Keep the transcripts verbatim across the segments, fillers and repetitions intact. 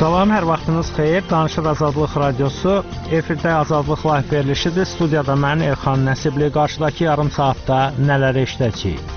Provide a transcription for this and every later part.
Salam, hər vaxtınız xeyir. Danışır Azadlıq Radiosu. Efirdə Azadlıq Live verilişidir. Studiyada mən Elxan Nəsibli. Qarşıdakı yarım saatda nələr eşidəcəyik?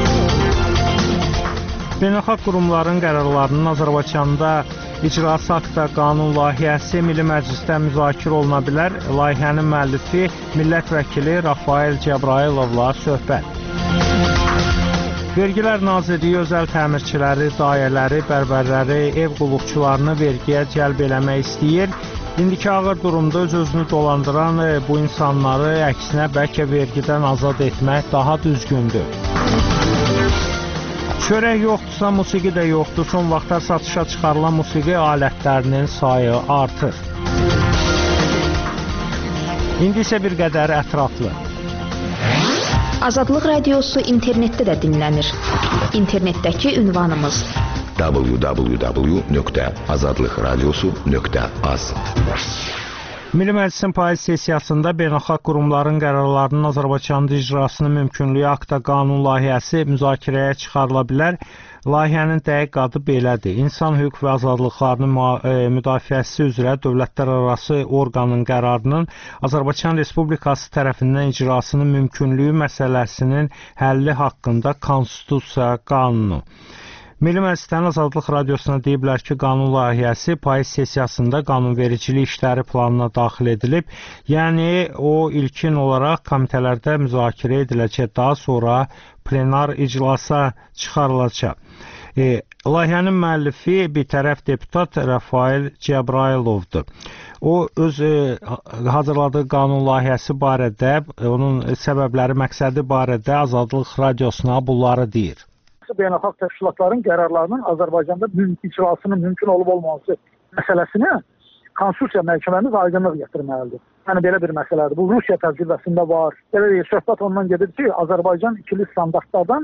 Beynəlxalq qurumların qərarlarının Azərbaycanda icrası haqqında qanun layihəsi Milli Məclisdə müzakirə oluna bilər. Layihənin müəllifi millət vəkili Rafael Cəbrayılovla söhbət. Vergilər Nazirliyi özəl təmirçiləri, dayələri, bərbərləri, ev qulluqçularını vergiyə cəlb eləmək istəyir. İndiki ağır durumda öz-özünü dolandıran bu insanları əksinə bəlkə vergidən azad etmək daha düzgündür. Çörək yoxdursa, musiqi də yoxdur. Son vaxtlar satışa çıxarılan musiqi alətlərinin sayı artır. İndi isə bir qədər ətraflı. Azadlıq Radiosu internetdə də dinlənir. İnternetdəki ünvanımız w w w nöqtə azadlıq radiosu nöqtə az. Milli Məclisin payız sessiyasında beynəlxalq qurumların qərarlarının Azərbaycanda icrasının mümkünlüyü haqqında qanun layihəsi müzakirəyə çıxarıla bilər. Layihənin dəqiq adı belədir. İnsan hüquq və azadlıqlarının müdafiəsi üzrə dövlətlərarası orqanın qərarının Azərbaycan Respublikası tərəfindən icrasının mümkünlüyü məsələsinin həlli haqqında Konstitusiya qanunu. Milli Məclisdən Azadlıq Radiosuna deyiblər ki, qanun layihəsi payız sessiyasında qanunvericilik işləri planına daxil edilib. Yəni, o ilkin olaraq komitələrdə müzakirə ediləcək, daha sonra plenar iclasa çıxarılacaq. E, layihənin müəllifi bir tərəf deputat Rafael Cəbrayılovdur. O, öz e, hazırladığı qanun layihəsi barədə, onun səbəbləri, məqsədi barədə Azadlıq Radiosuna bunları deyir. Beynəlxalq təşkilatların qərarlarının Azərbaycanda icrasının mümkün olub-olmaması məsələsinə Konstitusiya məhkəməmiz aydınlıq gətirməlidir. Yəni, belə bir məsələdir. Bu, Rusiya təcrübəsində var. Belə deyil, söhbət ondan gedir ki, Azərbaycan ikili standartlardan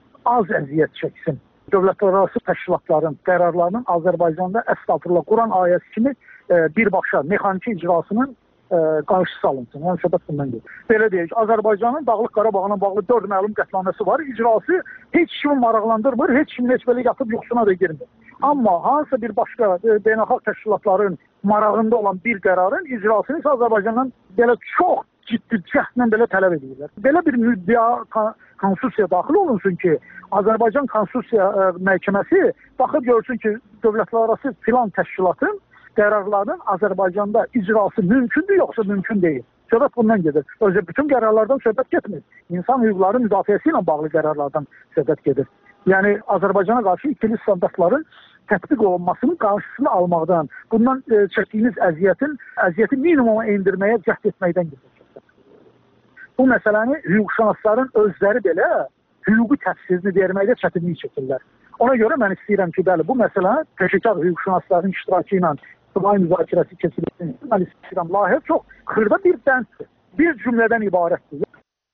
az əziyyət çəksin. Dövlətlərarası təşkilatların qərarlarının Azərbaycanda əstağfurullah Quran ayəsi kimi e, birbaşa mexaniki icrasının e, qarşısı alınsın. Yəni, söhbət bundan gedir. Belə deyil ki, Azərbaycanın Dağlıq Qarabağına bağlı dörd məlum qətnaməsi var. İcrası heç kimi maraqlandırmır, heç kimin heç belə yatıb yuxusuna da girmir. Amma hansısa bir başqa e, beynəlxalq təşkilatların marağında olan bir qərarın icrasını isə Azərbaycandan belə çox ciddi cəhdlə belə tələb edirlər. Belə bir müddəa Konstitusiya daxil olunsun ki, Azərbaycan Konstitusiya e, məhkəməsi baxıb görsün ki, dövlətlərarası filan təşkilatın qərarlarının Azərbaycanda icrası mümkündür, yoxsa mümkün deyil. Söhbət bundan gedir. Özü bütün qərarlardan söhbət getmir. İnsan hüquqları müdafiəsi ilə bağlı qərarlardan söhbət gedir. Yəni, Azərbaycana qarşı ikili standartların tətbiq olunmasının qarşısını almaqdan, bundan e, çəkdiyiniz əziyyətin, əziyyəti minimuma endirməyə cəhd etməkdən gedir. Bu məsələni hüquqşünasların özləri belə hüquqi təfsirini verməkdə çətinlik çəkirlər. Ona görə mən istəyirəm ki, bəli, bu məsələ peşəkar hüquqşünasların iştirakı ilə ictimai müzakirəsi keçirilsin. Mən istəyirəm, layihə çox xırda bir bənddir. Bir cümlədən ibarətdir.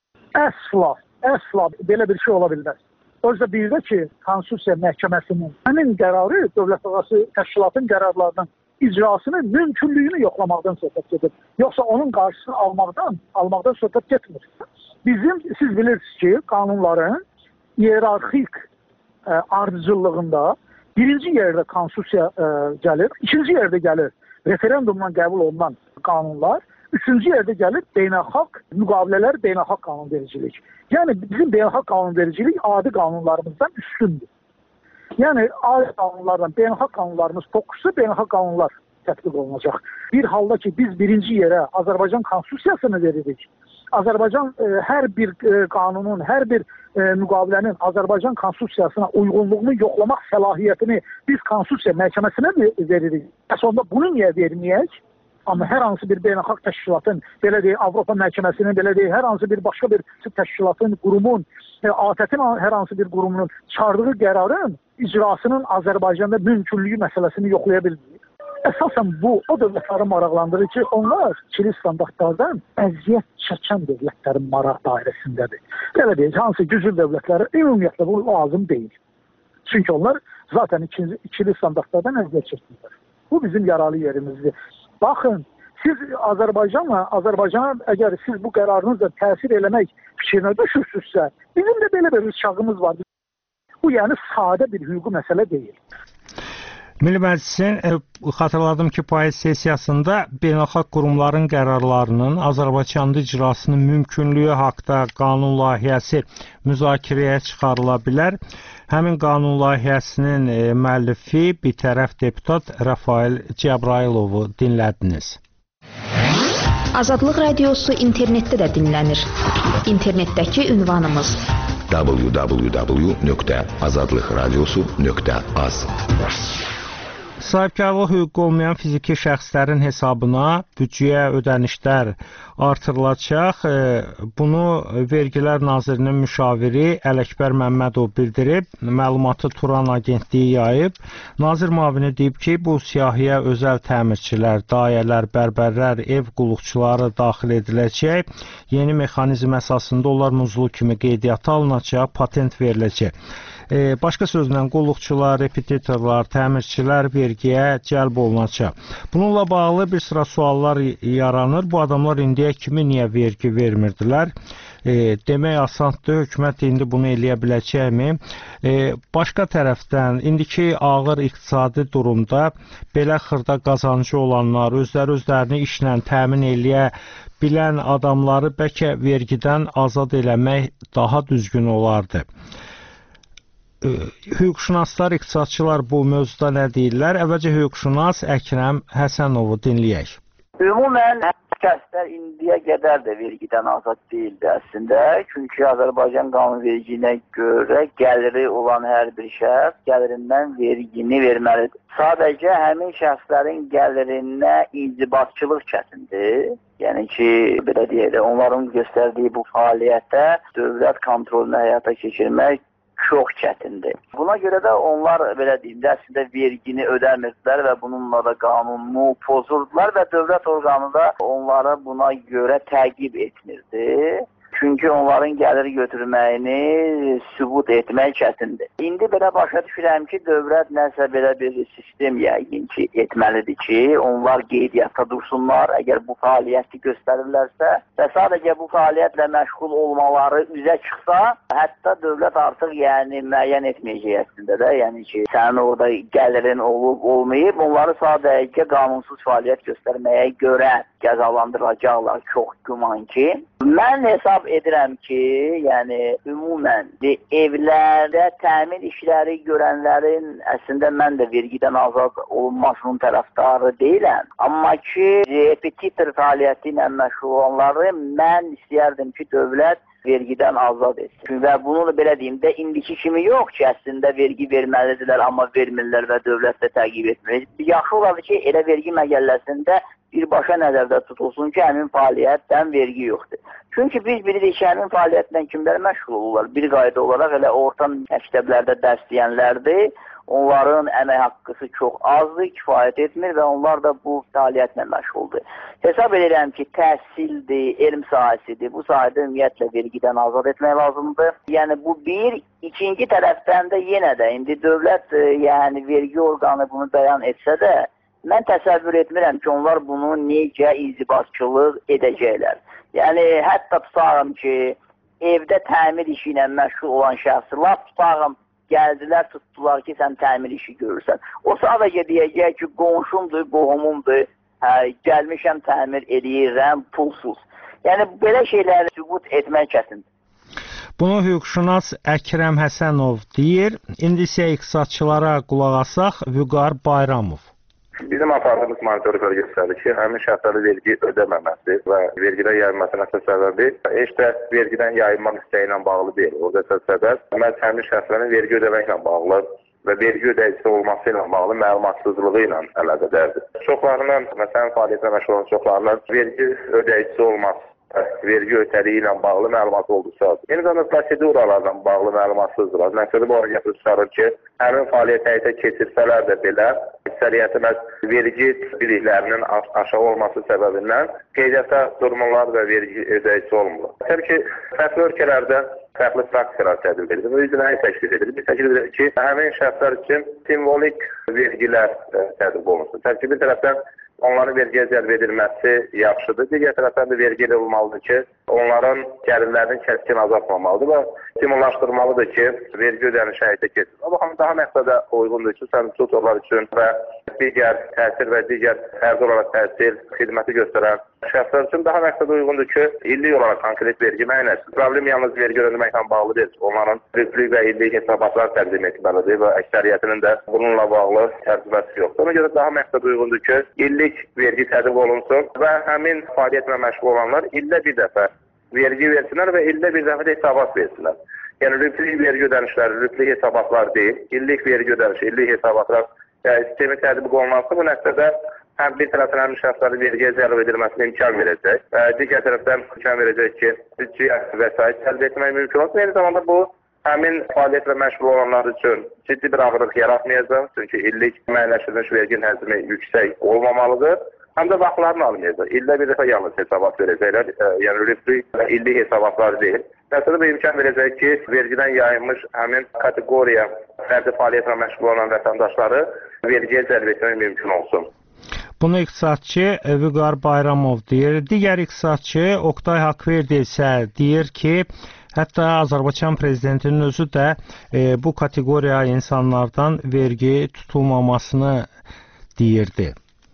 Əsla, əsla belə bir şey ola bilməz. Özdə bir də ki, Konstitusiya məhkəməsinin həmin qərarı dövlətlərarası təşkilatın qərarlarının icrasının mümkünlüyünü yoxlamaqdan söhbət gedir. Yoxsa onun qarşısını almaqdan, almaqdan söhbət getmir. Bizim, siz bilirsiniz ki, qanunların iyerarxik e, ardıcıllığında birinci yerdə Konstitusiya e, gəlir, ikinci yerdə gəlir referendumla qəbul olunan qanunlar, üçüncü yerdə gəlir beynəlxalq müqavilələr, beynəlxalq qanunvericilik. Yəni, bizim beynəlxalq qanunvericilik adi qanunlarımızdan üstündür. Yəni, adi qanunlardan beynəlxalq qanunlarımız toqquşsa, beynəlxalq qanunlar tətbiq olunacaq. Bir halda ki, biz birinci yerə Azərbaycan Konstitusiyasını veririk. Azərbaycan e, hər bir e, qanunun, hər bir e, müqavilənin Azərbaycan Konstitusiyasına uyğunluğunu yoxlamaq səlahiyyətini biz Konstitusiya məhkəməsinə veririk. Sonda bunu niyə verməyək? Amma hər hansı bir beynəlxalq təşkilatın, belə deyək, Avropa məhkəməsinin, belə deyək, hər hansı bir başqa bir təşkilatın, qurumun, e, A T T-in hər hansı bir qurumunun çıxardığı qərarın icrasının Azərbaycanda mümkünlüyü məsələsini yoxlaya bilmir. Əsasən bu, o dövlətləri maraqlandırır ki, onlar ikili standartlardan əziyyət çəkən dövlətlərin maraq dairəsindədir. Belə deyək, hansı güclü dövlətləri ümumiyyətlə bu lazım deyil. Çünki onlar zaten ikili, ikili standartlardan əziyyət çəkirlər. Bu bizim yaralı yerimizdir. Baxın, siz Azərbaycanla, Azərbaycana əgər siz bu qərarınızla təsir eləmək fikrinə düşürsünüzsə, bizim də belə bir rıçağımız var. Bu yəni sadə bir hüquqi məsələ deyil. Milli Məclisin e, xatırladım ki, payız sessiyasında beynəlxalq qurumların qərarlarının Azərbaycanda icrasının mümkünlüyü haqqında qanun layihəsi müzakirəyə çıxarıla bilər. Həmin qanun layihəsinin e, müəllifi bitərəf deputat Rafael Cəbrailovu dinlədiniz. Azadlıq Radiosu internetdə də dinlənir. İnternetdəki ünvanımız w w w nöqtə azadlıq radiosu nöqtə az. Sahibkarlıq hüququ olmayan fiziki şəxslərin hesabına büdcəyə ödənişlər artırılacaq. Bunu Vergilər Nazirinin müşaviri Ələkbər Məmmədov bildirib. Məlumatı Turan Agentliyi yayıb. Nazir müavini deyib ki, bu siyahıya özəl təmirçilər, dayələr, bərbərlər, ev qulluqçuları daxil ediləcək. Yeni mexanizm əsasında onlar muzlu kimi qeydiyyata alınacaq, patent veriləcək. E, başqa sözlə, qulluqçular, repetitorlar, təmirçilər vergiyə cəlb olunacaq. Bununla bağlı bir sıra suallar yaranır. Bu adamlar indiyə kimi niyə vergi vermirdilər? E, demək asandır, hökumət indi bunu eləyə biləcəkmi? E, başqa tərəfdən, indiki ağır iqtisadi durumda belə xırda qazancı olanlar, özləri özlərini işlə təmin eləyə bilən adamları bəlkə vergidən azad eləmək daha düzgün olardı. Hüquqşünaslar, iqtisadçılar bu mövzuda nə deyirlər? Əvvəlcə hüquqşünas Əkrəm Həsənovu dinləyək. Ümumən şəxslər indiyə qədər də vergidən azad deyildi əslində. Çünki Azərbaycan qanun vergiyinə görə gəliri olan hər bir şəxs gəlirindən vergini verməlidir. Sadəcə həmin şəxslərin gəlirinə inzibatçılıq çətindir. Yəni ki, belə deyək, onların göstərdiyi bu fəaliyyətə dövlət kontrolunu həyata keçirmək çox çətindir. Buna görə də onlar belə deyim də əslində vergini ödəmirdilər və bununla da qanunu pozurdular və dövlət orqanı da onları buna görə təqib etmirdi. Çünki onların gəlir götürməyini sübut etmək çətindir. İndi belə başa düşürəm ki, dövlət nəsə belə bir sistem yəqin ki, etməlidir ki, onlar qeydiyyatda dursunlar. Əgər bu fəaliyyəti göstərirlərsə və sadəcə bu fəaliyyətlə məşğul olmaları üzə çıxsa, hətta dövlət artıq yəni müəyyən etməyəcək əslində də. Yəni ki, sənin orada gəlirin olub, olmayıb, onları sadəcə qanunsuz fəaliyyət göstərməyə görə cəzalandıracaqlar, çox güman ki. Mən hesab edirəm ki, yəni ümumən evlərdə təmin işləri görənlərin əslində mən də vergidən azad olunmasının tərəfdarı deyiləm. Amma ki, repetitor fəaliyyəti ilə məşğul olanları mən istəyərdim ki, dövlət vergidən azad etsin. Və bunu da belə deyim də, indiki kimi yox ki, əslində vergi verməlidirlər, amma vermirlər və dövlət də təqib etmir. Yaxşı olardı ki, elə vergi məqəlləsində birbaşa nəzərdə tutulsun ki, həmin fəaliyyətdən vergi yoxdur. Çünki biz bilirik ki, həmin fəaliyyətlə kimlər məşğul olurlar? Bir qayda olaraq elə orta məktəblərdə dərs deyənlərdir. Onların əmək haqqısı çox azdır, kifayət etmir və onlar da bu fəaliyyətlə məşğuldur. Hesab edirəm ki, təhsildir, elm sahəsidir. Bu sahədə ümumiyyətlə vergidən azad etmək lazımdır. Yəni bu bir, ikinci tərəfdən də yenə də indi dövlət, yəni vergi orqanı bunu bəyan etsə də, mən təsəvvür etmirəm ki, onlar bunu necə inzibatçılıq edəcəklər. Yəni, hətta tutağım ki, evdə təmir işi ilə məşğul olan şəxsi, laf tutağım, gəldilər, tutdular ki, sən təmir işi görürsən. O sadəcə deyəcək ki, qonşumdur, qohumumdur, hə, gəlmişəm, təmir eləyirəm, pulsuz. Yəni, belə şeyləri sübut etmək çətindir. Bunu hüquqşünas Əkrəm Həsənov deyir. İndi isə iqtisadçılara qulaq asaq, Vüqar Bayramov. Bizim apardığımız monitoring göstərir ki, həmin şəxslərin vergi ödəməməsi və vergidən yayılmasının əsas səbəbi heç də vergidən yayılmaq istəyi ilə bağlı deyil. Orada əsas səbəb məhz həmin şəxslərin vergi ödəməklə bağlı və vergi ödəyicisi olması ilə bağlı məlumatsızlığı ilə əlaqədardır. Çoxlarının, məsələn, fəaliyyətlə məşğul olan çoxlarının vergi ödəyicisi olması, vergi ötəliyi ilə bağlı məlumat olduqca azdır. Eyni zamanda proseduralarla bağlı məlumatsızdır. Məqsədi bu araya gətirib çıxarır ki, həmin fəaliyyət həyata keçirsələr də belə, əksəriyyəti məhz vergi biliklərinin aşağı olması səbəbindən qeydiyyata durmurlar və vergi ödəyicisi olmurlar. Təbii ki, fərqli ölkələrdə fərqli praktikalar tədbiq edilir. Bu yüzden nəyi təşkil edilir? Biz təşkil edilir ki, həmin şəxslər üçün simvolik vergilər tədbiq olunsun. Təbii ki, bir tərəfdən onların vergiyə cəlb edilməsi yaxşıdır. Digər tərəfdən də vergi elə olmalıdır ki, onların gəlirlərinin kəskin azaltmamalıdır və stimullaşdırmalıdır ki, vergi ödənişi həyata keçsin. Amma daha məqsədə uyğundur ki, servitutorlar üçün və digər təhsil və digər fərdi olaraq təhsil xidməti göstərən şəxslər üçün daha məqsədə uyğundur ki, illik olaraq konkret vergi müəyyənləşsin. Problem yalnız vergi ödəməklə bağlı deyil. Onların rütblük və illik hesabatlar təqdim etməlidir və əksəriyyətinin də bununla bağlı təcrübəsi yoxdur. Ona görə daha məqsədə uyğundur ki, illik vergi tətbiq olunsun və həmin fəaliyyətlə məşğul olanlar ildə bir dəfə vergi versinlər və ildə bir dəfə də hesabat versinlər. Yəni, rütblük vergi ödənişləri, rütblük hesabatlar deyil, illik vergi ödənişi, illik hesabatlar yəni, sistemi tətbiq olunması bu nəticədə həm bir tərəfdən həmin şəxslərin vergiyə cəlb edilməsinə imkan verəcək. Digər tərəfdən imkan verəcək ki, büdcə vəsait əldə etmək mümkün olsun. Eyni zamanda bu, həmin fəaliyyətlə məşğul olanlar üçün ciddi bir ağırlıq yaratmayacaq. Çünki illik müəyyənləşdirilmiş vergi həcmi yüksək olmamalıdır. Həm də vaxtlarını almayacaq. İldə bir dəfə yalnız hesabat verəcəklər. Yəni, rütblük və illik hesabatlar deyil. Məsələ bu imkan verəcək ki, vergidən yayılmış həmin kateqoriya fərdi fəaliyyətlə məşğul olan vətəndaşları vergiyə cəlb etmək mümkün olsun. Bunu iqtisadçı Vüqar Bayramov deyir. Digər iqtisadçı Oqtay Haqverdiyev isə deyir ki, hətta Azərbaycan prezidentinin özü də e, bu kateqoriya insanlardan vergi tutulmamasını deyirdi.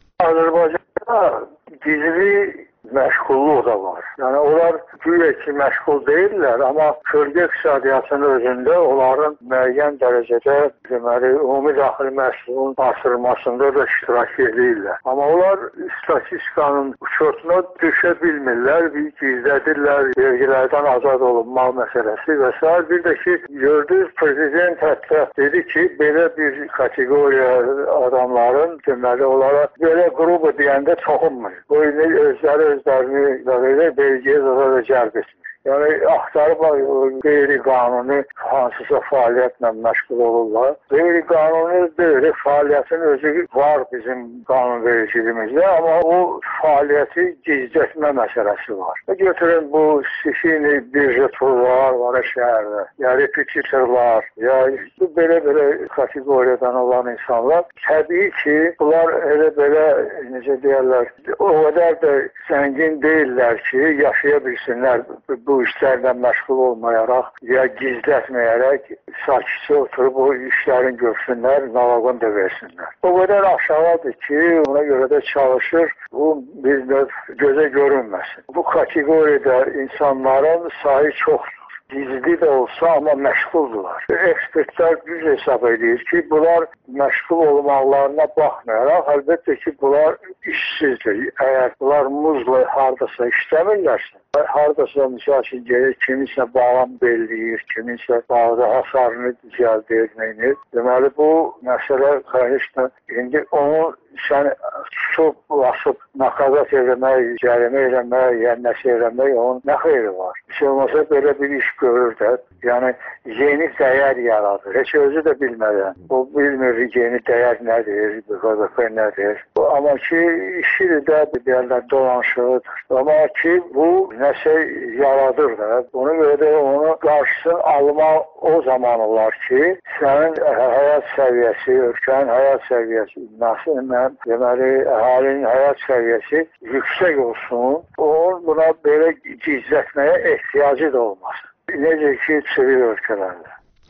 Azərbaycanda gizli məşğulluq da var. Yəni, onlar güya ki, məşğul deyirlər, amma bölgə iqtisadiyyatının özündə onların müəyyən dərəcədə deməli, ümumi daxili məhsulun artırılmasında da iştirak edirlər. Amma onlar statistikanın uçotuna düşə bilmirlər, gizlədirlər, vergilərdən azad olunmaq məsələsi və s. Bir də ki, gördünüz, prezident hətta dedi ki, belə bir kateqoriya adamların deməli, onlara belə qrubu deyəndə toxunmur. Bu özləri özlərini belə vergiyə zərərə cəlb etmiş. Yəni, axtarıb qeyri-qanuni hansısa fəaliyyətlə məşğul olurlar. Qeyri-qanuni deyil, fəaliyyətin özü var bizim qanunvericiliyimizdə, amma o fəaliyyəti gizlətmə məsələsi var. Götürün, bu sifini birja turlar var şəhərdə, ya repetitorlar, ya belə-belə kateqoriyadan olan insanlar. Təbii ki, bunlar elə-belə, necə deyərlər, o qədər də zəngin deyirlər ki, yaşaya bilsinlər bu bu işlərlə məşğul olmayaraq ya gizlətməyərək sakitcə oturub o işlərin görsünlər, nalaqını da versinlər. O qədər aşağıdır ki, ona görə də çalışır, bu bir növ gözə görünməsin. Bu kateqoriyada insanların sayı çoxdur. Gizli də olsa, amma məşğuldurlar. Ekspertlər düz hesab edir ki, bunlar məşğul olmaqlarına baxmayaraq, əlbəttə ki, bunlar işsizdir. Əgər bunlar muzla haradasa işləmirlərsə, haradasa misal üçün gelir, kiminsə bağlam belləyir, kiminsə bağda hasarını düzəldir, neyinir. Deməli, bu məsələ qayışda, indi onu sən tutub, basıb, nakazat eləmək, cərimə eləmək, yəni nəsə eləmək, onun nə xeyri var? Heç olmasa belə bir iş görür də, yəni yeni dəyər yaradır. Heç özü də bilmədən. O bilmir yeni dəyər nədir, B G P nədir. Amma ki, işi də deyərlər dolanışıqdır. Amma ki, bu nəsə yaradır da. Ona görə də onu qarşısını almaq o zaman olar ki, sənin həyat səviyyəsi, ölkənin həyat səviyyəsi, nasıl deməli, əhalinin həyat səviyyəsi yüksək olsun, onun buna belə gizlətməyə ehtiyacı da olmasın. Necə ki, sivil ölkələrdə.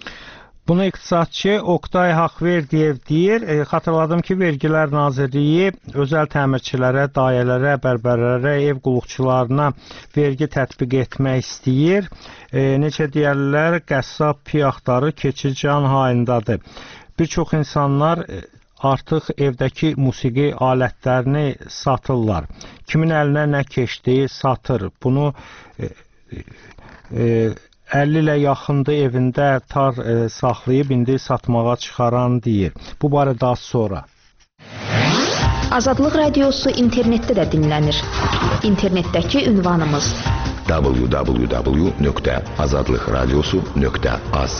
Bunu iqtisadçı Oqtay Haqverdiyev deyir. E, xatırladım ki, Vergilər Nazirliyi özəl təmirçilərə, dayələrə, bərbərlərə, ev qulluqçularına vergi tətbiq etmək istəyir. E, necə deyərlər, qəssab piyaxtarı keçi can hayındadır. Bir çox insanlar e, artıq evdəki musiqi alətlərini satırlar. Kimin əlinə nə keçdi, satır. Bunu e, e, əlli ilə yaxındır evində tar e, saxlayıb indi satmağa çıxaran deyir. Bu barədə az sonra. Azadlıq Radiosu internetdə də dinlənir. İnternetdəki ünvanımız w w w nöqtə azadlıq radiosu nöqtə az.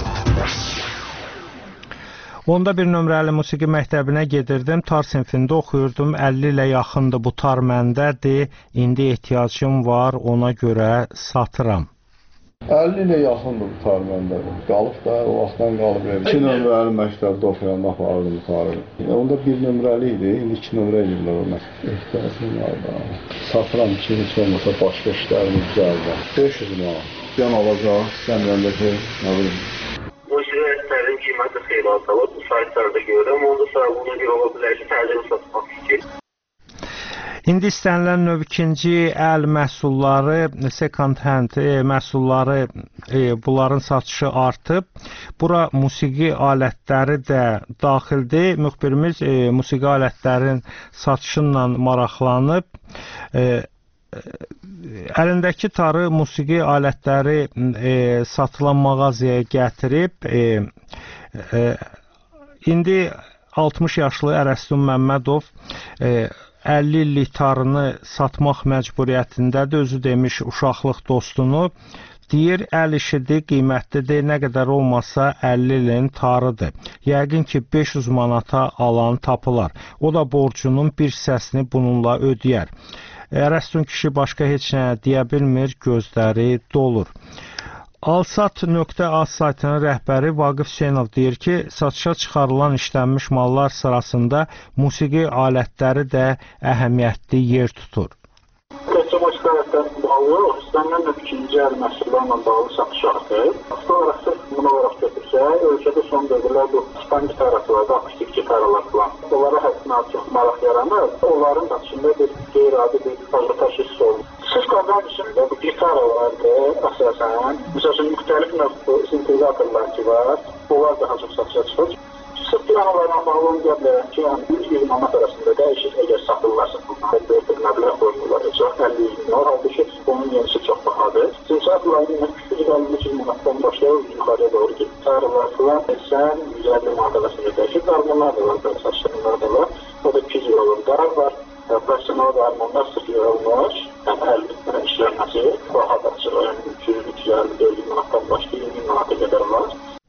Onda bir nömrəli musiqi məktəbinə gedirdim, tar sinfində oxuyurdum, əlli ilə yaxındır, bu tar məndədir, indi ehtiyacım var, ona görə satıram. əlli ilə yaxındır bu tar məndə. Qalıb da, o vaxtdan qalıb. iki nömrəli məktəbdə oxuyanda apardım tarı. Onda bir nömrəli idi, indi iki nömrə edirlər o məktəb. Ehtiyacım var da. Satıram ki, heç olmasa başqa işlərimiz gəldi. beş yüz manat. Yan alacaq, səmrəndəki, nə bilim. Bu işlərin qiyməti xeyli azalıb, bu saytlarda görürəm. Onda sonra buna görə ola bilər ki, təcili satmaq fikir. İndi istənilən növ ikinci əl məhsulları, second hand məhsulları, e, bunların satışı artıb. Bura musiqi alətləri də daxildir. Müxbirimiz e, musiqi alətlərin satışıyla maraqlanıb. E, əlindəki tarı musiqi alətləri e, satılan mağazaya gətirib. E, e, indi altmış yaşlı Ərəstun Məmmədov e, əlli illik tarını satmaq məcburiyyətindədir. Özü demiş uşaqlıq dostunu. Deyir, əl işidir, qiymətlidir, nə qədər olmasa əlli ilin tarıdır. Yəqin ki, beş yüz manata alan tapılar. O da borcunun bir hissəsini bununla ödəyər. Ərəstun kişi başqa heç nə deyə bilmir, gözləri dolur. Alsat nöqtə az saytının rəhbəri Vaqif Hüseynov deyir ki, satışa çıxarılan işlənmiş mallar sırasında musiqi alətləri də əhəmiyyətli yer tutur. Təkcə alətlər bağlı, istənilən növ ikinci əl məhsullarla bağlı satış artıb. Asıl olaraq buna olaraq götürsək, ölkədə son dövrlər bu span gitarası var, akustik gitaralar falan. Onlara həddindən çox maraq yaranır. Onların satışında bir qeyri-adi bir ajotaj hiss olunur. Sırf qazan içində bu gitaralardır, əsasən. Məsələn, müxtəlif növ sintezatorlar ki var, onlar daha çox satışa çıxır. Sırf pianolarla bağlı onu deyə bilərəm ki, yüz iyirmi manat arasında dəyişir, əgər satırlarsa, bir məbləğ qoyurlar, əlli iyirmi manat, halbuki onun yenisi çox bahadır. Sintezatorların küçük əlli yüz manatdan başlayır, yuxarıya doğru gedir. Gitarlar falan, sən yüz əlli manat arasında dəyişir, darmanlar da var, saçlarınlar da var, o da iki yüz euro qarar var. Profesional darmanlar sıfır olmuş, yəni əlbətlə işlənməsi bahadır. üç yüz, üç yüz əlli, dörd yüz manatdan başlayır, iyirmi manata qədər var.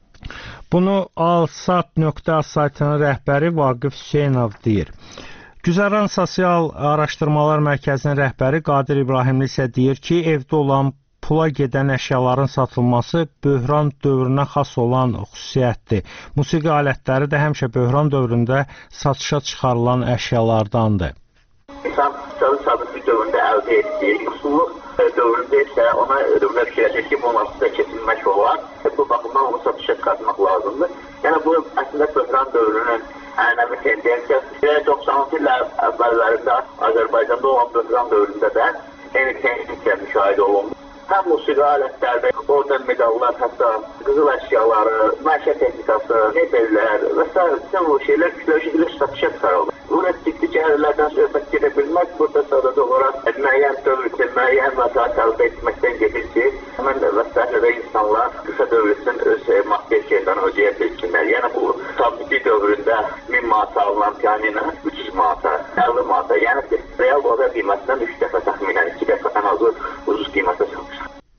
Bunu Alsat nöqtə az saytının rəhbəri Vaqif Hüseynov deyir. Güzəran Sosial Araşdırmalar Mərkəzinin rəhbəri Qadir İbrahimli isə deyir ki, evdə olan pula gedən əşyaların satılması böhran dövrünə xas olan xüsusiyyətdir. Musiqi alətləri də həmişə böhran dövründə satışa çıxarılan əşyalardandır. İnsan çalı-çalı bir dövründə əldə etdiyi, yoxsulluq dövründə isə ona dövrə fikirləşir ki, bu nasılda kesilmək olar. Bu baxımdan onu satışa çıxartmaq lazımdır. Yəni bu əslində böhran dövrünün ənəmi tendensiyası. doxsan altı illər əvvəllərində Azərbaycanda olan böhran dövründə də eyni tendensiya müşahidə olundu. Həm musiqi alətlərdə, oradan medallar, hətta qızıl əşyaları, məişət texnikası, mebellər və s. bütün bu şeylər kütləşiklə satışa çıxarıldı. Buna ciddi cəhərlərdən söhbət gedə bilmək, burada sadəcə olaraq müəyyən dövr üçün, müəyyən vəsait əldə etməkdən gedir ki, həmən də vəsailədə insanlar qısa dövr üçün öz maddi şeydən ödəyə bilsinlər. Yəni bu tabici dövründə min manata alınan piyanina üç yüz manata, əlli manata, yəni real bazar qiymətindən üç dəfə təxminən, iki dəfə ən azı ucuz qiymətə satılır.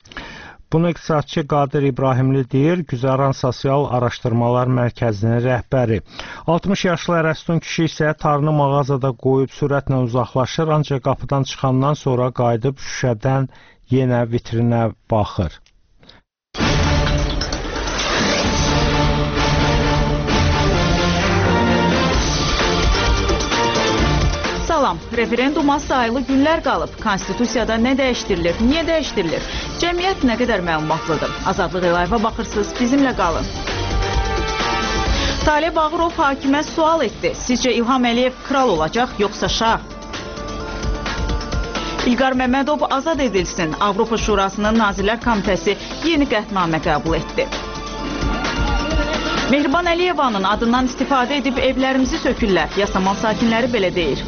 Bunu iqtisadçı Qadir İbrahimli deyir, Güzəran Sosial Araşdırmalar Mərkəzinin rəhbəri. altmış yaşlı Ərəstun kişi isə tarını mağazada qoyub sürətlə uzaqlaşır, ancaq qapıdan çıxandan sonra qayıdıb şüşədən yenə vitrinə baxır. Salam, referenduma sayılı günlər qalıb. Konstitusiyada nə dəyişdirilir, niyə dəyişdirilir? Cəmiyyət nə qədər məlumatlıdır? Azadlıq Live-a baxırsınız, bizimlə qalın. Talib Bağırov hakimə sual etdi. Sizcə İlham Əliyev kral olacaq, yoxsa şah? İlqar Məmmədov azad edilsin. Avropa Şurasının Nazirlər Komitəsi yeni qətnamə qəbul etdi. Mehriban Əliyevanın adından istifadə edib evlərimizi sökürlər. Yasamal sakinləri belə deyir.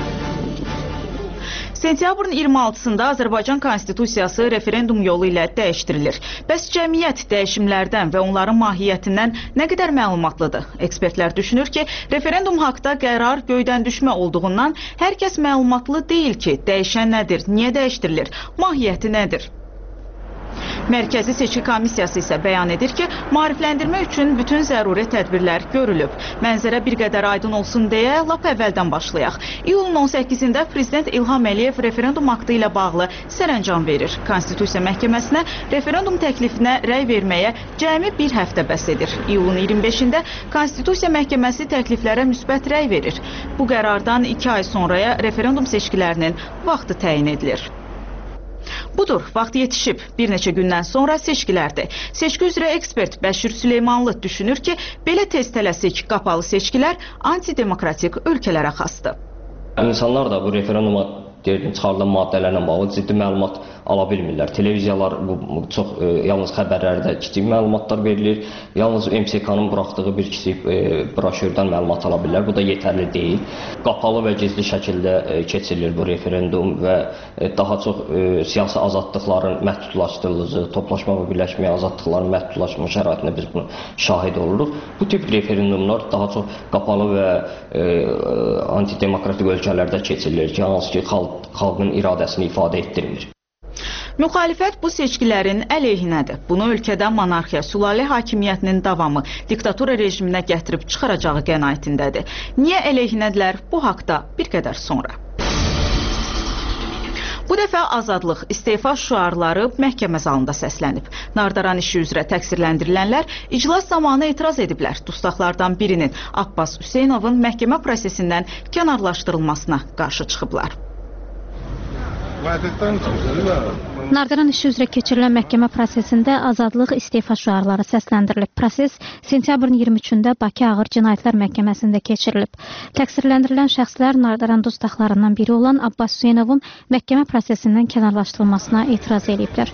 Sentyabrın iyirmi altısında Azərbaycan Konstitusiyası referendum yolu ilə dəyişdirilir. Bəs cəmiyyət dəyişimlərdən və onların mahiyyətindən nə qədər məlumatlıdır? Ekspertlər düşünür ki, referendum haqda qərar göydən düşmə olduğundan hər kəs məlumatlı deyil ki, dəyişən nədir, niyə dəyişdirilir, mahiyyəti nədir? Mərkəzi Seçki Komissiyası isə bəyan edir ki, maarifləndirmə üçün bütün zəruri tədbirlər görülüb. Mənzərə bir qədər aydın olsun deyə lap əvvəldən başlayaq. İyulun on səkkizində Prezident İlham Əliyev referendum aktı ilə bağlı sərəncam verir. Konstitusiya Məhkəməsinə referendum təklifinə rəy verməyə cəmi bir həftə bəs edir. İyulun iyirmi beşində Konstitusiya Məhkəməsi təkliflərə müsbət rəy verir. Bu qərardan iki ay sonraya referendum seçkilərinin vaxtı təyin edilir. Budur, vaxt yetişib. Bir neçə gündən sonra seçkilərdir. Seçki üzrə ekspert Bəşir Süleymanlı düşünür ki, belə tez tələsik qapalı seçkilər antidemokratik ölkələrə xasdır. İnsanlar da bu referenduma çıxarılan maddələrlə bağlı ciddi məlumat ala bilmirlər. Televiziyalar bu, bu çox e, yalnız xəbərlərdə kiçik məlumatlar verilir. Yalnız M S K-nın buraxdığı bir kiçik e, broşürdən məlumat ala bilirlər. Bu da yetərli deyil. Qapalı və gizli şəkildə e, keçirilir bu referendum və e, daha çox e, siyasi azadlıqların məhdudlaşdırılıcı, toplaşma və birləşməyə azadlıqların məhdudlaşma şəraitində biz bunu şahid oluruq. Bu tip referendumlar daha çox qapalı və e, antidemokratik ölkələrdə keçirilir ki, hansı ki, xalq, xalqın iradəsini ifadə etdirmir. Müxalifət bu seçkilərin əleyhinədir. Bunu ölkədə monarxiya, sülalə hakimiyyətinin davamı, diktatura rejiminə gətirib çıxaracağı qənaətindədir. Niyə əleyhinədilər? Bu haqda bir qədər sonra. Bu dəfə azadlıq, istefa şüarları məhkəmə zalında səslənib. Nardaran işi üzrə təqsirləndirilənlər iclas zamanı etiraz ediblər. Dustaqlardan birinin Abbas Hüseynovun məhkəmə prosesindən kənarlaşdırılmasına qarşı çıxıblar. Nardaran işi üzrə keçirilən məhkəmə prosesində azadlıq, istefa şüarları səsləndirilib. Proses sentyabrın iyirmi üçündə Bakı Ağır Cinayətlər Məhkəməsində keçirilib. Təqsirləndirilən şəxslər Nardaran dustaqlarından biri olan Abbas Hüseynovun məhkəmə prosesindən kənarlaşdırılmasına etiraz ediblər.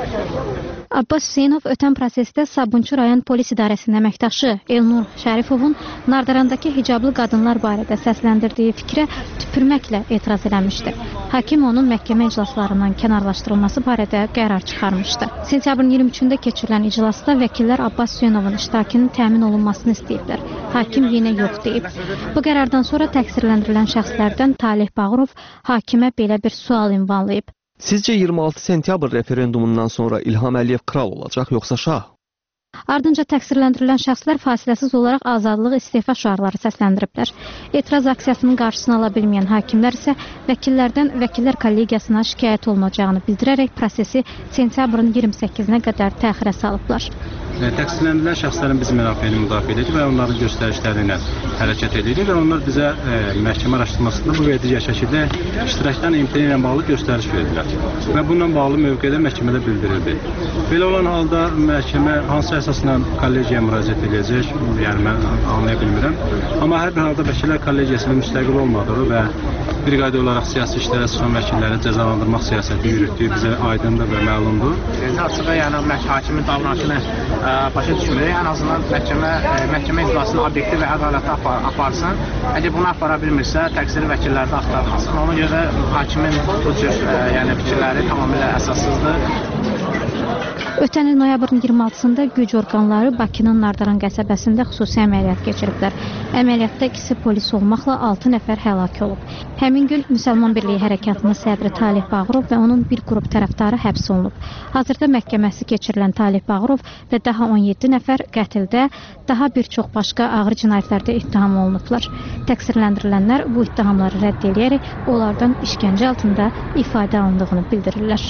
Abbas Hüseynov ötən prosesdə Sabunçu rayon polis idarəsinin əməkdaşı Elnur Şərifovun Nardarandakı hicablı qadınlar barədə səsləndirdiyi fikrə tüpürməklə etiraz eləmişdi. Hakim onun məhkəmə iclaslarından kənarlaşdırılması barədə qərar çıxarmışdı. Sentyabrın iyirmi üçündə keçirilən iclasda vəkillər Abbas Hüseynovun iştirakının təmin olunmasını istəyiblər. Hakim yenə yox deyib. Bu qərardan sonra təqsirləndirilən şəxslərdən Talih Bağırov hakimə belə bir sual ünvanlayıb. Sizcə iyirmi altı sentyabr referendumundan sonra İlham Əliyev kral olacaq, yoxsa şah? Ardınca təqsirləndirilən şəxslər fasiləsiz olaraq azadlıq, istefa şüarları səsləndiriblər. Etiraz aksiyasının qarşısını ala bilməyən hakimlər isə vəkillərdən vəkillər kollegiyasına şikayət olunacağını bildirərək prosesi sentyabrın iyirmi səkkizinə qədər təxirə salıblar. Təqsirləndirilən şəxslərin biz mənafeyini müdafiə edirik və onların göstərişləri ilə hərəkət edirik və onlar bizə e, məhkəmə araşdırmasında bu verdiyi şəkildə iştirakdan imtina ilə bağlı göstəriş verdilər və bununla bağlı mövqedə məhkəmədə bildirildi. Belə olan halda məhkəmə hansı əsasla kollegiyaya müraciət edəcək, yəni mən anlaya bilmirəm. Amma hər bir halda vəkillər kollegiyasının müstəqil olmadığı və bir qayda olaraq siyasi işlərə çıxan vəkilləri cəzalandırmaq siyasəti yürütdüyü bizə aydındır və məlumdur. Açığı, yəni hakimin davranışını ə, başa düşmürük. Ən azından məhkəmə, ə, məhkəmə iclasını obyektiv və ədalətli apar aparsın. Əgər bunu apara bilmirsə, təqsiri vəkillərdə axtarılsın. Ona görə hakimin bu cür ə, yəni fikirləri tamamilə əsassızdır. Ötən il noyabrın iyirmi altısında güc orqanları Bakının Nardaran qəsəbəsində xüsusi əməliyyat keçiriblər. Əməliyyatda ikisi polis olmaqla altı nəfər həlak olub. Həmin gün Müsəlman Birliyi Hərəkatının sədri Talih Bağırov və onun bir qrup tərəfdarı həbs olunub. Hazırda məhkəməsi keçirilən Talih Bağırov və daha on yeddi nəfər qətildə, daha bir çox başqa ağır cinayətlərdə ittiham olunublar. Təqsirləndirilənlər bu ittihamları rədd edərək onlardan işgəncə altında ifadə alındığını bildirirlər.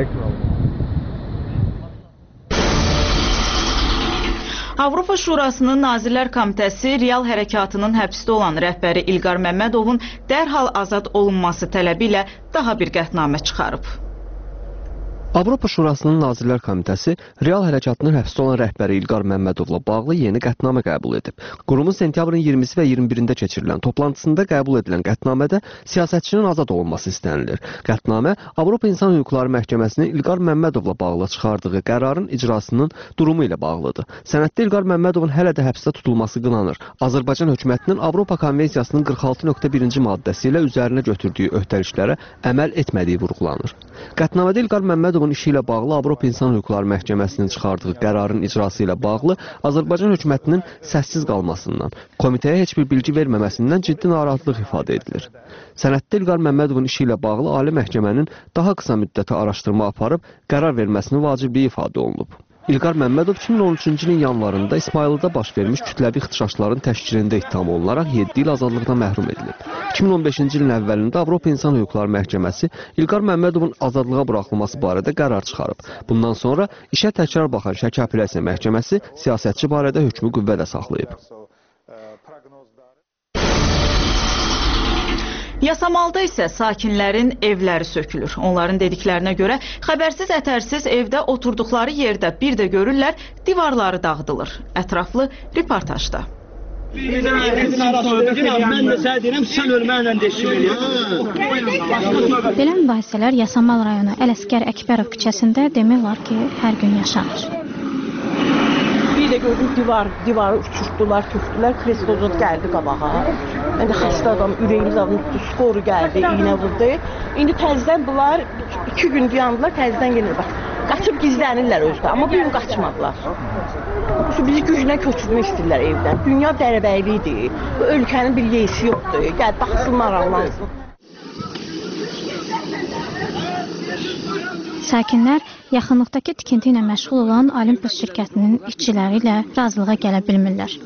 Avropa Şurasının Nazirlər Komitəsi Real Hərəkatının həbsdə olan rəhbəri İlqar Məmmədovun dərhal azad olunması tələbi ilə daha bir qətnamə çıxarıb. Avropa Şurasının Nazirlər Komitəsi Real Hərəkatının həbsdə olan rəhbəri İlqar Məmmədovla bağlı yeni qətnamə qəbul edib. Qurumun sentyabrın iyirmisi və iyirmi birində keçirilən toplantısında qəbul edilən qətnamədə siyasətçinin azad olunması istənilir. Qətnamə Avropa İnsan Hüquqları Məhkəməsinin İlqar Məmmədovla bağlı çıxardığı qərarın icrasının durumu ilə bağlıdır. Sənəddə İlqar Məmmədovun hələ də həbsdə tutulması qınanır. Azərbaycan hökumətinin Avropa Konvensiyasının qırx altı nöqtə birinci maddəsi ilə üzərinə götürdüyü öhdəliklərə əməl etmədiyi vurğulanır. Qətnamədə İlqar Məmmədov Məmmədovun işi ilə bağlı Avropa İnsan Hüquqları Məhkəməsinin çıxardığı qərarın icrası ilə bağlı Azərbaycan hökumətinin səssiz qalmasından, komitəyə heç bir bilgi verməməsindən ciddi narahatlıq ifadə edilir. Sənəddə İlqar Məmmədovun işi ilə bağlı Ali Məhkəmənin daha qısa müddətə araşdırma aparıb qərar verməsinin vacibliyi ifadə olunub. İlqar Məmmədov iki min on üçüncü ilin yanvarında İsmayılda baş vermiş kütləvi ixtişaşların təşkilində ittiham olunaraq yeddi il azadlıqdan məhrum edilib. iki min on beşinci ilin əvvəlində Avropa İnsan Hüquqları Məhkəməsi İlqar Məmmədovun azadlığa buraxılması barədə qərar çıxarıb. Bundan sonra işə təkrar baxan Şəki Apellyasiya Məhkəməsi siyasətçi barədə hökmü qüvvədə saxlayıb. Yasamalda isə sakinlərin evləri sökülür. Onların dediklərinə görə xəbərsiz ətərsiz evdə oturduqları yerdə bir də görürlər divarları dağıdılır. Ətraflı reportajda. Belə mübahisələr Yasamal rayonu Ələsgər Əkbərov küçəsində demək olar ki, hər gün yaşanır. Bir də gördüm divar, divarı uçurtdular, tökdülər, krestozot gəldi qabağa. Mən də xəstə adam, ürəyimiz alındı, skoru gəldi, iynə vurdu. İndi təzdən bunlar iki gün dayandılar, təzdən gelir bax. Qaçıb gizlənirlər özdə, amma bu gün qaçmadılar. Bizi güclə köçürmək istəyirlər evdən. Dünya dərəbəylidir, bu ölkənin bir yeyisi yoxdur. Gəl, baxsınlar, anlansın. Sakinlər yaxınlıqdakı tikinti ilə məşğul olan Olympus şirkətinin işçiləri ilə razılığa gələ bilmirlər.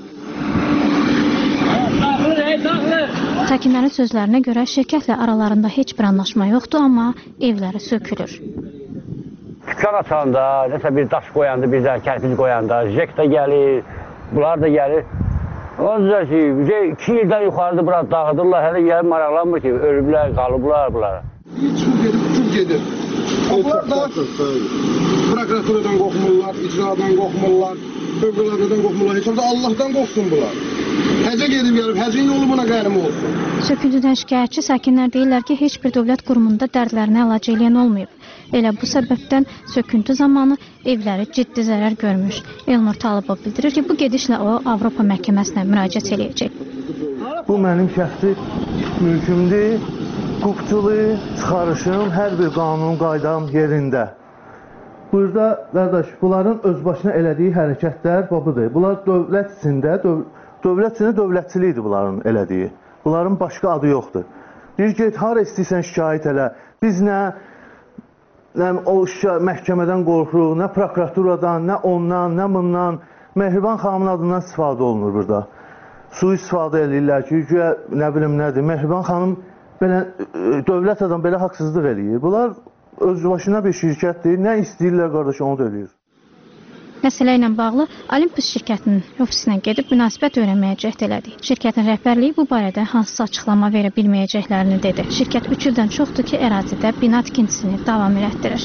Sakinlərin sözlərinə görə şirkətlə aralarında heç bir anlaşma yoxdur, amma evləri sökülür. Dükkan açanda, nəsə bir daş qoyanda, bir də kərpic qoyanda, jek də gəlir, bunlar da gəlir. Onca ki, iki ildən yuxarıda bura dağıdırlar, hələ gəlib maraqlanmır ki, ölüblər, qalıblar bunlara. Çıxıb gedib, uçub gedir. Onlar da prokuraturadan qorxmurlar, icradan qorxmurlar, fövqəladadan qorxmurlar, heç olsa Allahdan qorxsun bunlar. Həcə gedib gəlib, həcin yolu buna qərimi olsun. Söküntüdən şikayətçi sakinlər deyirlər ki, heç bir dövlət qurumunda dərdlərini əlac eləyən olmayıb. Elə bu səbəbdən söküntü zamanı evləri ciddi zərər görmüş. Elnur Talıbov bildirir ki, bu gedişlə o Avropa məhkəməsinə müraciət eləyəcək. Bu mənim şəxsi mülkümdür. Hüquqçulu çıxarışım, hər bir qanun qaydam yerində. Burada, qardaş, bunların özbaşına elədiyi hərəkətlər budur. Bunlar dövlət içində, döv dövlət içində dövlətçilikdir bunların elədiyi. Bunların başqa adı yoxdur. Deyir ki, hara istəyirsən şikayət elə. Biz nə, nə o məhkəmədən qorxuruq, nə prokuraturadan, nə ondan, nə bundan. Mehriban xanımın adından istifadə olunur burada. Su istifadə edirlər ki, güya nə bilim nədir. Mehriban xanım belə, dövlət adam belə haqsızlıq eləyir. Bunlar öz başına bir şirkətdir. Nə istəyirlər qardaş, onu da eləyir. Məsələ ilə bağlı Olympus şirkətinin ofisinə gedib münasibət öyrənməyə cəhd elədik. Şirkətin rəhbərliyi bu barədə hansısa açıqlama verə bilməyəcəklərini dedi. Şirkət üç ildən çoxdur ki, ərazidə bina tikintisini davam elətdirir.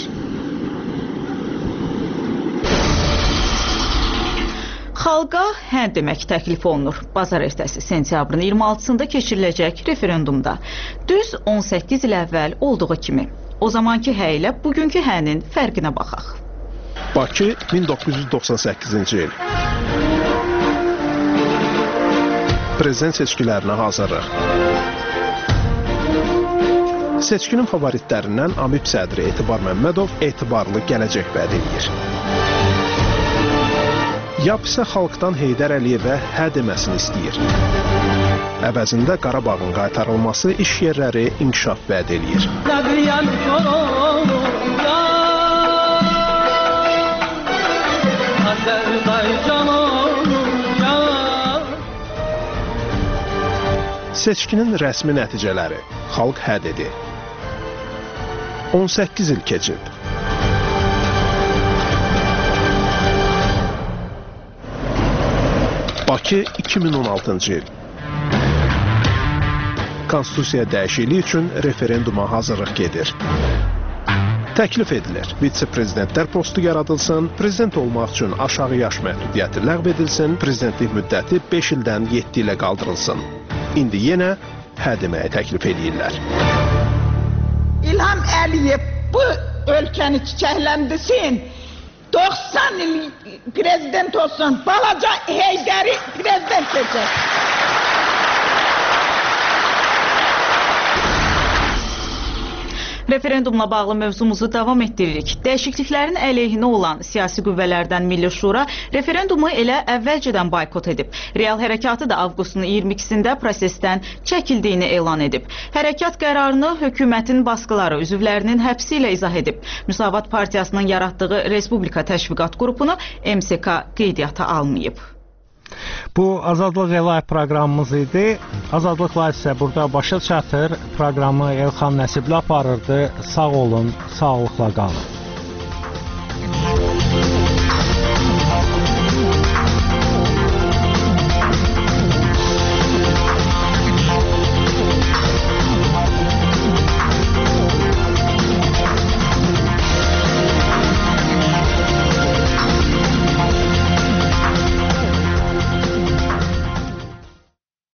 Xalqa hə demək təklif olunur. Bazar ertəsi sentyabrın iyirmi altısında keçiriləcək referendumda. Düz on səkkiz il əvvəl olduğu kimi. O zamanki hə ilə bugünkü hənin fərqinə baxaq. Bakı min doqquz yüz doxsan səkkizinci il. Prezident seçkilərinə hazırlıq. Seçkinin favoritlərindən AMİP sədri Etibar Məmmədov etibarlı gələcək vəd edir. YAP isə xalqdan Heydər Əliyevə hə deməsini istəyir. Əvəzində Qarabağın qaytarılması, iş yerləri inkişaf vəd edir. Seçkinin rəsmi nəticələri. Xalq hə dedi. on səkkiz il keçib. Bakı iki min on altıncı il. Konstitusiya dəyişikliyi üçün referenduma hazırlıq gedir. Təklif edilir, vitse-prezidentlər postu yaradılsın, prezident olmaq üçün aşağı yaş məhdudiyyəti ləğv edilsin, prezidentlik müddəti beş ildən yeddi ilə qaldırılsın. İndi yenə hə deməyə təklif edirlər. İlham Əliyev bu ölkəni çiçəkləndirsin, doxsan il prezident olsun, balaca Heydəri prezident seçək. Referendumla bağlı mövzumuzu davam etdiririk. Dəyişikliklərin əleyhinə olan siyasi qüvvələrdən Milli Şura referendumu elə əvvəlcədən boykot edib. Real Hərəkatı da avqustun iyirmi ikisində prosesdən çəkildiyini elan edib. Hərəkat qərarını hökumətin baskıları üzvlərinin həbsi ilə izah edib. Müsavat Partiyasının yaratdığı Respublika Təşviqat qrupunu M S K qeydiyyata almayıb. Bu Azadlıq Live proqramımız idi. Azadlıq Live isə burada başa çatır. Proqramı Elxan Nəsibli aparırdı. Sağ olun, sağlıqla qalın.